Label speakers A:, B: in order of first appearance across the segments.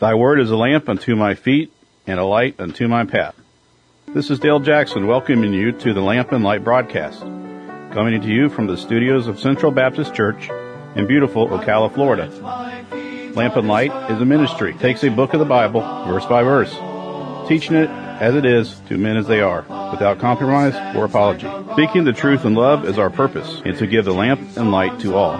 A: Thy word is a lamp unto my feet and a light unto my path. This is Dale Jackson welcoming you to the Lamp and Light broadcast, coming to you from the studios of Central Baptist Church in beautiful Ocala, Florida. Lamp and Light is a ministry. It takes a book of the Bible, verse by verse, teaching it as it is to men as they are, without compromise or apology. Speaking the truth in love is our purpose, and to give the lamp and light to all.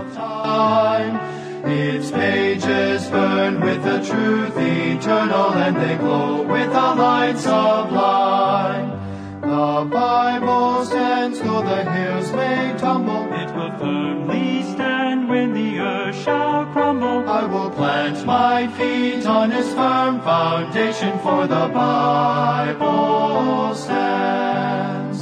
B: Its pages burn with the truth eternal, and they glow with a light sublime. The Bible stands though the hills may tumble.
C: It will firmly stand when the earth shall crumble.
B: I will plant my feet on its firm foundation, for the Bible stands.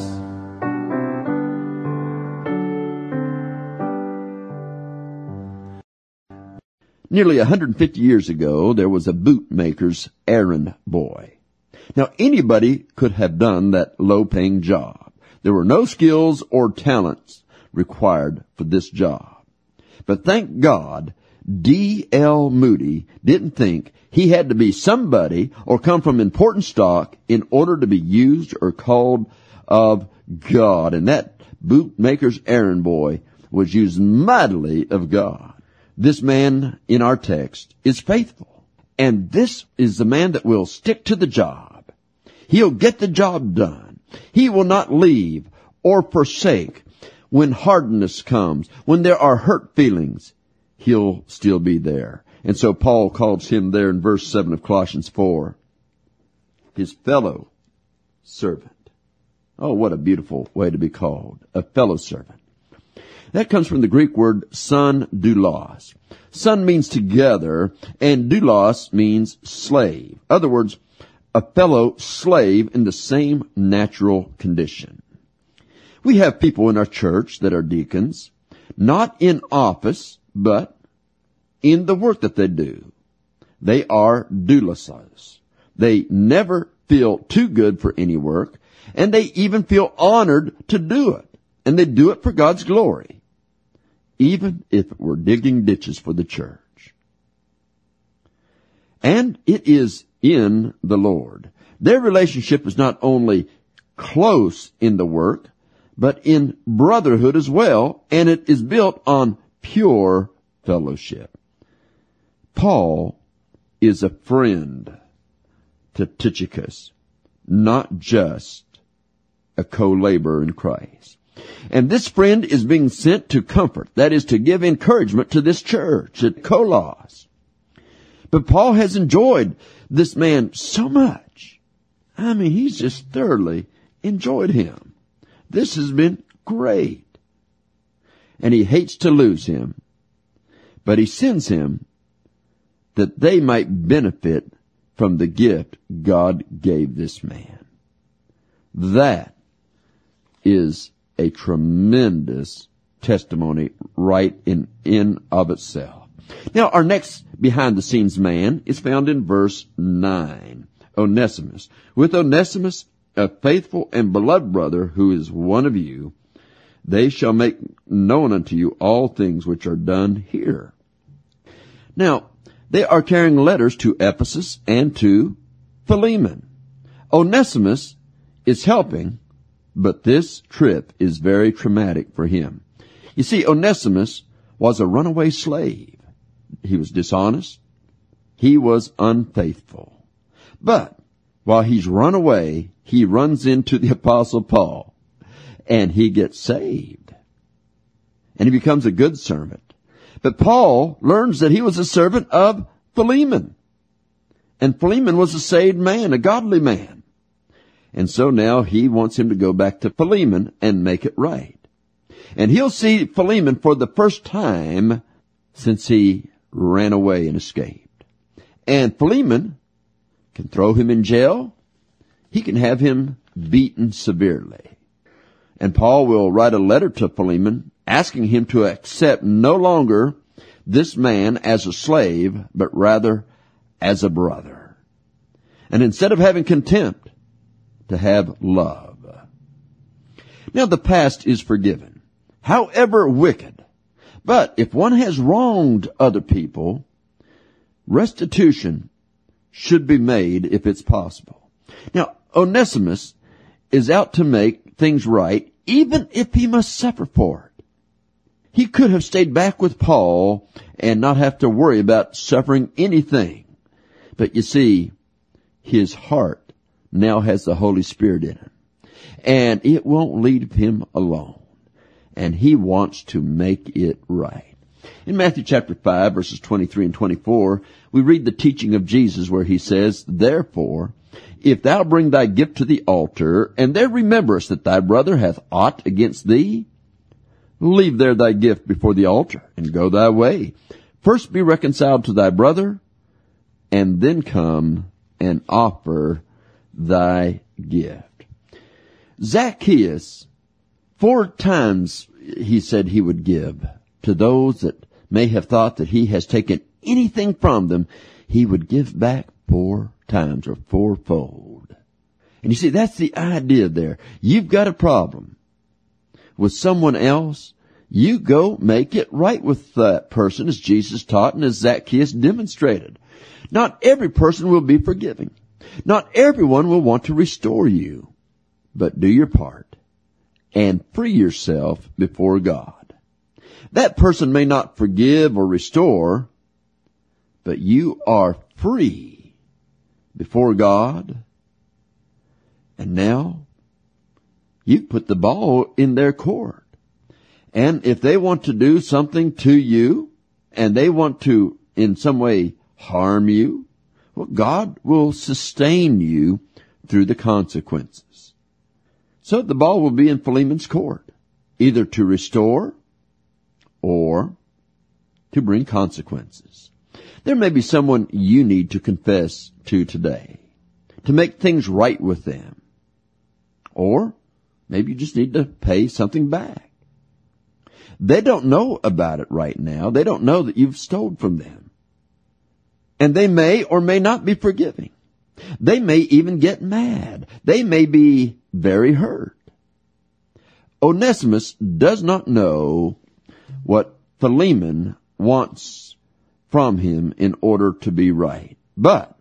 D: Nearly 150 years ago, there was a bootmaker's errand boy. Now, anybody could have done that low-paying job. There were no skills or talents required for this job. But thank God, D.L. Moody didn't think he had to be somebody or come from important stock in order to be used or called of God. And that bootmaker's errand boy was used mightily of God. This man in our text is faithful. And this is the man that will stick to the job. He'll get the job done. He will not leave or forsake. When hardness comes, when there are hurt feelings, he'll still be there. And so Paul calls him there in verse 7 of Colossians 4, his fellow servant. Oh, what a beautiful way to be called, a fellow servant. That comes from the Greek word son doulos. Son means together, and doulos means slave. In other words, a fellow slave in the same natural condition. We have people in our church that are deacons, not in office, but in the work that they do. They are doulosos. They never feel too good for any work, and they even feel honored to do it. And they do it for God's glory, even if it were digging ditches for the church. And it is in the Lord. Their relationship is not only close in the work, but in brotherhood as well, and it is built on pure fellowship. Paul is a friend to Tychicus, not just a co-laborer in Christ. And this friend is being sent to comfort, that is, to give encouragement to this church at Colossus. But Paul has enjoyed this man so much. I mean, he's just thoroughly enjoyed him. This has been great. And he hates to lose him, but he sends him that they might benefit from the gift God gave this man. That is a tremendous testimony right in of itself. Now, our next behind-the-scenes man is found in verse 9, Onesimus. With Onesimus, a faithful and beloved brother who is one of you, they shall make known unto you all things which are done here. Now, they are carrying letters to Ephesus and to Philemon. Onesimus is helping, but this trip is very traumatic for him. You see, Onesimus was a runaway slave. He was dishonest. He was unfaithful. But while he's run away, he runs into the Apostle Paul, and he gets saved. And he becomes a good servant. But Paul learns that he was a servant of Philemon. And Philemon was a saved man, a godly man. And so now he wants him to go back to Philemon and make it right. And he'll see Philemon for the first time since he ran away and escaped. And Philemon can throw him in jail. He can have him beaten severely. And Paul will write a letter to Philemon asking him to accept no longer this man as a slave, but rather as a brother. And instead of having contempt, to have love. Now the past is forgiven, however wicked. But if one has wronged other people, restitution should be made if it's possible. Now, Onesimus is out to make things right, even if he must suffer for it. He could have stayed back with Paul and not have to worry about suffering anything. But you see, his heart now has the Holy Spirit in it, and it won't leave him alone. And he wants to make it right. In Matthew chapter 5, verses 23 and 24, we read the teaching of Jesus where he says, "Therefore, if thou bring thy gift to the altar, and there rememberest that thy brother hath aught against thee, leave there thy gift before the altar, and go thy way. First be reconciled to thy brother, and then come and offer thy gift." Zacchaeus, 4 times he said he would give to those that may have thought that he has taken anything from them. He would give back 4 times or 4-fold. And you see, that's the idea there. You've got a problem with someone else. You go make it right with that person, as Jesus taught and as Zacchaeus demonstrated. Not every person will be forgiving. Not everyone will want to restore you. But do your part and free yourself before God. That person may not forgive or restore, but you are free before God. And now you've put the ball in their court. And if they want to do something to you, and they want to in some way harm you, well, God will sustain you through the consequences. So the ball will be in Philemon's court, either to restore or to bring consequences. There may be someone you need to confess to today, to make things right with them. Or maybe you just need to pay something back. They don't know about it right now. They don't know that you've stolen from them. And they may or may not be forgiving. They may even get mad. They may be very hurt. Onesimus does not know what Philemon wants from him in order to be right. But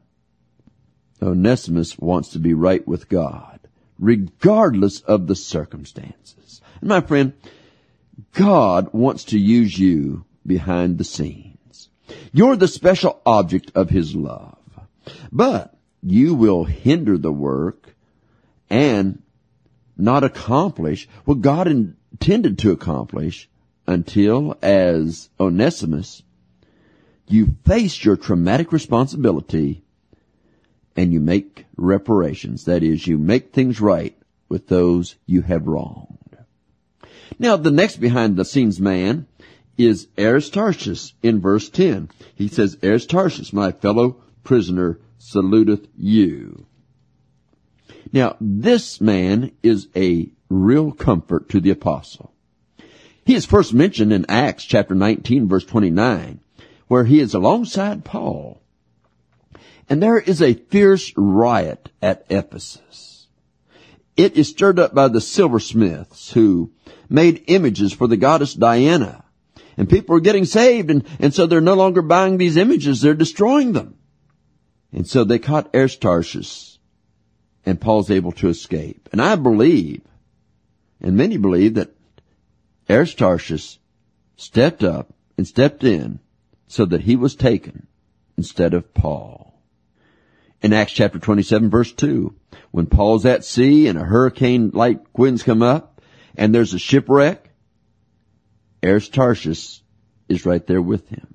D: Onesimus wants to be right with God, regardless of the circumstances. And my friend, God wants to use you behind the scenes. You're the special object of His love. But you will hinder the work and not accomplish what God intended to accomplish until, as Onesimus, you face your traumatic responsibility and you make reparations. That is, you make things right with those you have wronged. Now, the next behind-the-scenes man is Aristarchus in verse 10. He says, "Aristarchus, my fellow prisoner, saluteth you." Now, this man is a real comfort to the apostle. He is first mentioned in Acts chapter 19, verse 29, where he is alongside Paul. And there is a fierce riot at Ephesus. It is stirred up by the silversmiths who made images for the goddess Diana. And people are getting saved, and so they're no longer buying these images, they're destroying them. And so they caught Aristarchus, and Paul's able to escape. And I believe, and many believe, that Aristarchus stepped up and stepped in so that he was taken instead of Paul. In Acts chapter 27, verse 2, when Paul's at sea and a hurricane-like winds come up, and there's a shipwreck, Aristarchus is right there with him.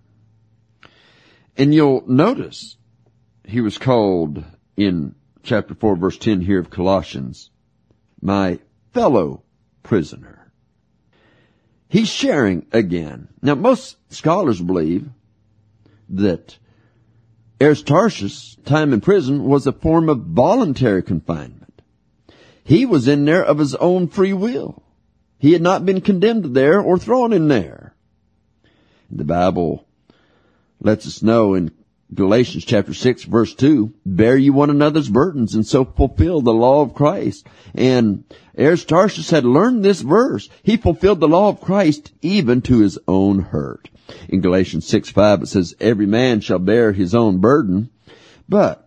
D: And you'll notice he was called in chapter 4, verse 10 here of Colossians, my fellow prisoner. He's sharing again. Now, most scholars believe that Aristarchus' time in prison was a form of voluntary confinement. He was in there of his own free will. He had not been condemned there or thrown in there. The Bible lets us know in Galatians chapter 6, verse 2, bear ye one another's burdens and so fulfill the law of Christ. And Aristarchus had learned this verse. He fulfilled the law of Christ even to his own hurt. In Galatians 6:5 it says, every man shall bear his own burden. But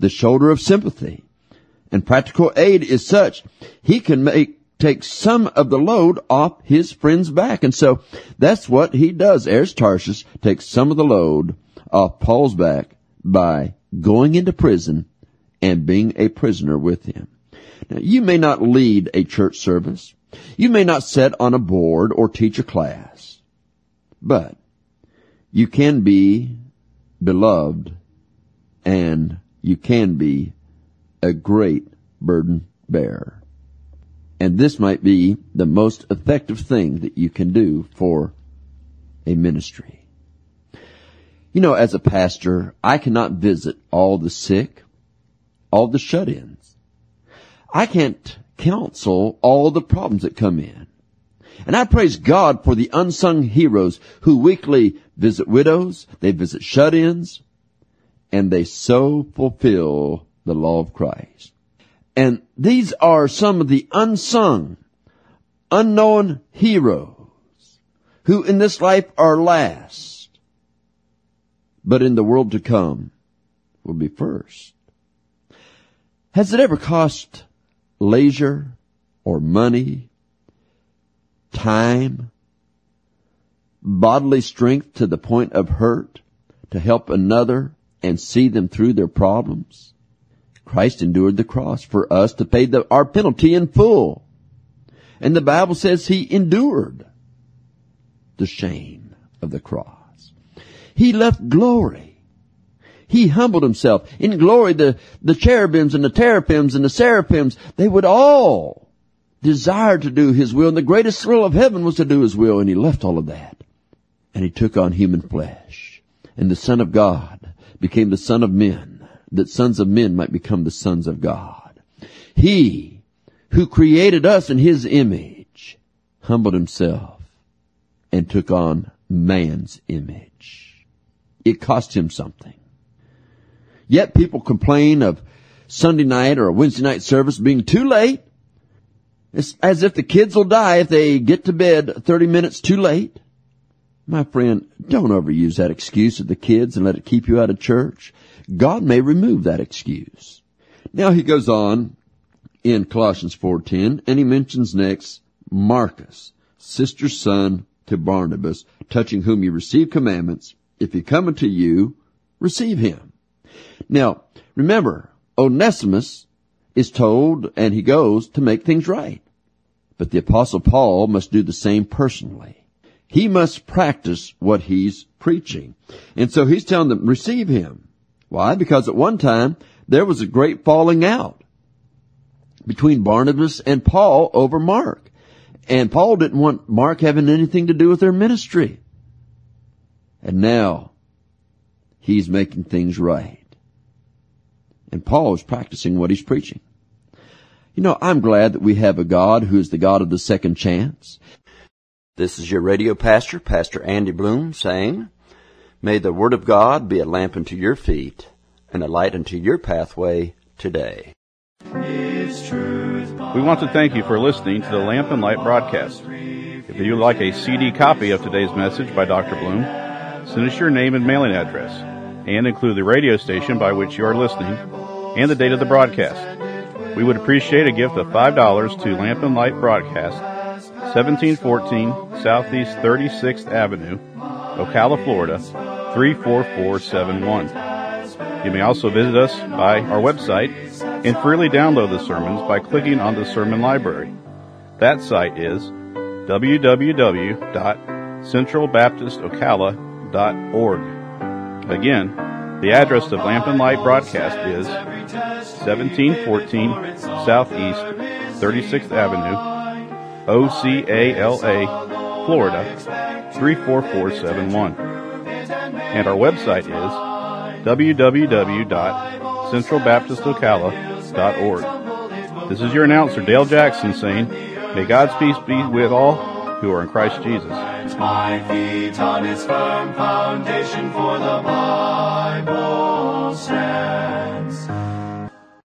D: the shoulder of sympathy. And practical aid is such, he can take some of the load off his friend's back. And so that's what he does. Aristarchus takes some of the load off Paul's back by going into prison and being a prisoner with him. Now, you may not lead a church service. You may not sit on a board or teach a class. But you can be beloved and you can be a great burden bearer. And this might be the most effective thing that you can do for a ministry. You know, as a pastor, I cannot visit all the sick, all the shut-ins. I can't counsel all the problems that come in. And I praise God for the unsung heroes who weekly visit widows, they visit shut-ins, and they so fulfill the law of Christ. And these are some of the unsung, unknown heroes who in this life are last, but in the world to come will be first. Has it ever cost leisure or money, time, bodily strength to the point of hurt to help another and see them through their problems? Christ endured the cross for us to pay our penalty in full. And the Bible says he endured the shame of the cross. He left glory. He humbled himself. In glory, the cherubims and the teraphims and the seraphims, they would all desire to do his will. And the greatest thrill of heaven was to do his will. And he left all of that. And he took on human flesh. And the Son of God became the Son of men, that sons of men might become the sons of God. He who created us in his image humbled himself and took on man's image. It cost him something. Yet people complain of Sunday night or a Wednesday night service being too late. It's as if the kids will die if they get to bed 30 minutes too late. My friend, don't overuse that excuse of the kids and let it keep you out of church. God may remove that excuse. Now he goes on in Colossians 4:10, and he mentions next Marcus, sister's son to Barnabas, touching whom he received commandments. If he come unto you, receive him. Now, remember, Onesimus is told, and he goes to make things right. But the Apostle Paul must do the same personally. He must practice what he's preaching. And so he's telling them, receive him. Why? Because at one time, there was a great falling out between Barnabas and Paul over Mark. And Paul didn't want Mark having anything to do with their ministry. And now, he's making things right. And Paul is practicing what he's preaching. You know, I'm glad that we have a God who is the God of the second chance. This is your radio pastor, Pastor Andy Bloom, saying, may the Word of God be a lamp unto your feet and a light unto your pathway today.
A: We want to thank you for listening to the Lamp and Light broadcast. If you'd like a CD copy of today's message by Dr. Bloom, send us your name and mailing address, and include the radio station by which you are listening and the date of the broadcast. We would appreciate a gift of $5 to Lamp and Light Broadcast, 1714 Southeast 36th Avenue, Ocala, Florida, 34471. You may also visit us by our website and freely download the sermons by clicking on the sermon library. That site is www.centralbaptistocala.org. Again, the address of Lamp and Light Broadcast is 1714 Southeast 36th Avenue, Ocala, Florida, 34471. And our website is www.centralbaptistocala.org. This is your announcer, Dale Jackson, saying, may God's peace be with all who are in Christ Jesus.
B: My feet on its firm foundation, for the Bible stands.